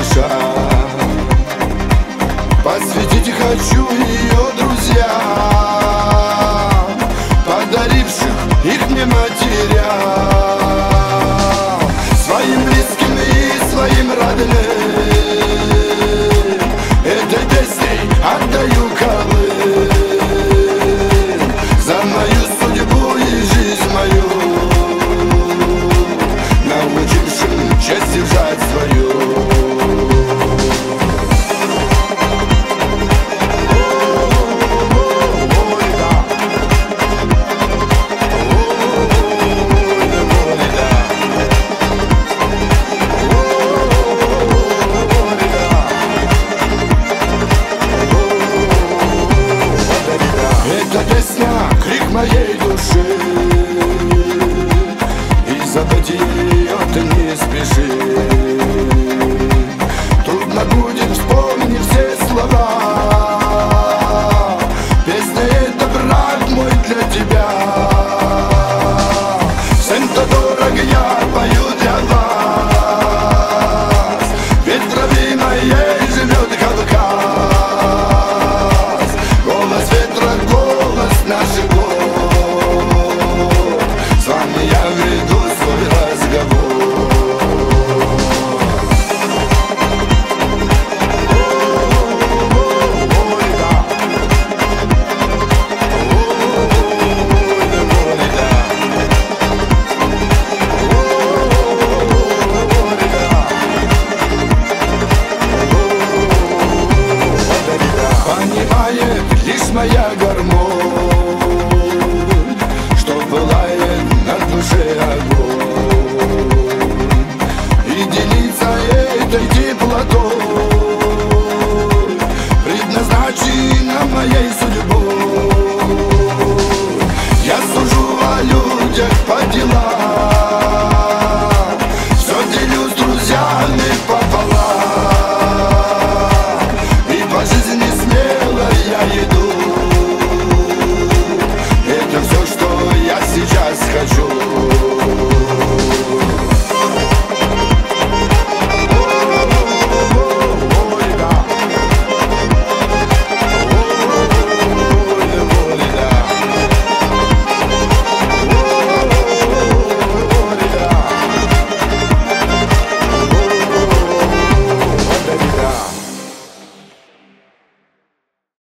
спеша. Посвятить хочу ее друзьям, подаривших их мне матерям, своим близким и своим родным. Этой песней отдаю колыбель за мою судьбу и жизнь мою, научившим честь держать свою. Эта песня — крик моей души, и забыть ее ты не спеши.